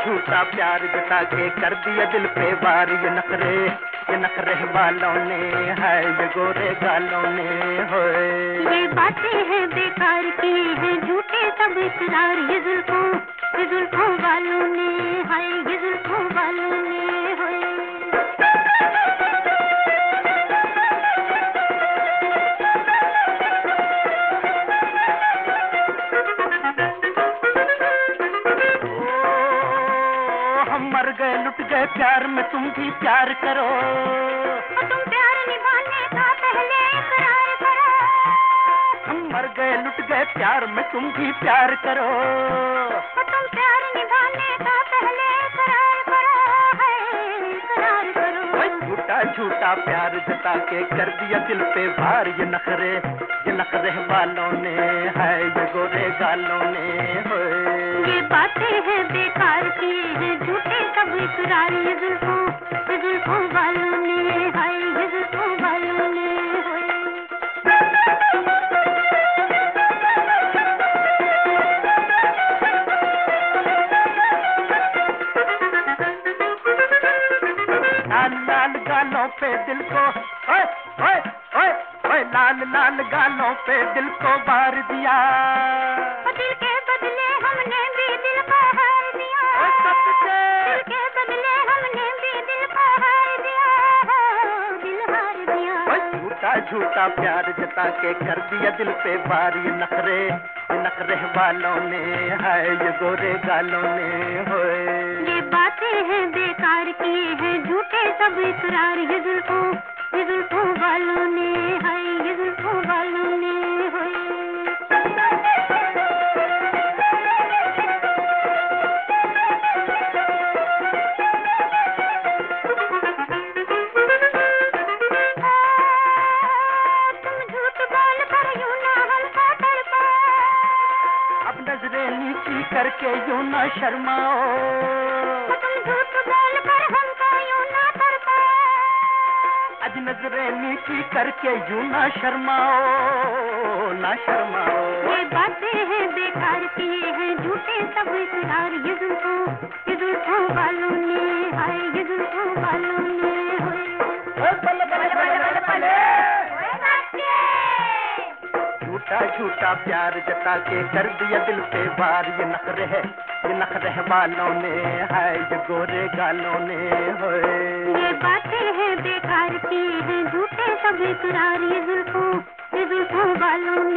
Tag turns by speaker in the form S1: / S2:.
S1: झूठा प्यार जता के कर दिया दिल पे वार, ये नखरे वालों ने है, ये गोरे गालों ने होए।
S2: ये बातें हैं बेकार की है, झूठे सब इकरार, ये जुल्फों वालों ने है, ये जुल्फों वालों ने होए।
S1: मर गए लुट गए प्यार में, तुम भी प्यार करो।
S2: तुम प्यार निभाने का पहले इकरार करो।
S1: हम मर गए लुट गए प्यार में, तुम भी प्यार करो।
S2: तुम प्यार निभाने का पहले इकरार करो, है इकरार करो।
S1: झूठा झूठा प्यार जता के कर दिया दिल पे भार, ये नखरे वालों ने है, ये गोरे गालों ने होए।
S2: ये बातें हैं बेकार की है, झूठे सब इकरार, ये जुल्फों वालों ने है, ये जुल्फों वालों ने होए।
S1: लाल गालों पे दिल को ओए ओए ओए ओए, लाल गालों पे दिल को बार दिया।
S2: दिल के बदले हमने भी दिल को हार दिया। दिल के बदले हमने भी दिल को हार दिया, दिल हार दिया।
S1: झूठा झूठा प्यार जता के कर दिया दिल पे बार, ये नखरे वालों ने है, ये गोरे गालों ने होए।
S2: ये बातें हैं बेकार की है, झूठे सब इकरार, ये जुल्फों वालों ने है, ये जुल्फों वालों ने होए। तुम झूठ बोल कर यूं ना हमको तड़पाओ।
S1: अब नजरें नीची करके यूं ना शर्माओ।
S2: तुम झूठ बोल कर हमको यूं ना तड़पाओ।
S1: आज नजरें नीची करके यूं ना शर्माओ, ना शर्माओ।
S2: ये बातें हैं बेकार की है, झूठे सब इकरार, ये जुल्फों वालों ने है, ये जुल्फों वालों ने होए।
S1: झूठा झूठा प्यार जता के कर दिया दिल पे वार, ये नखरे वालों ने है, ये गोरे गालों ने होए।
S2: ये बातें हैं बेकार की है, झूठे सब इकरार, ये जुल्फों वालों ने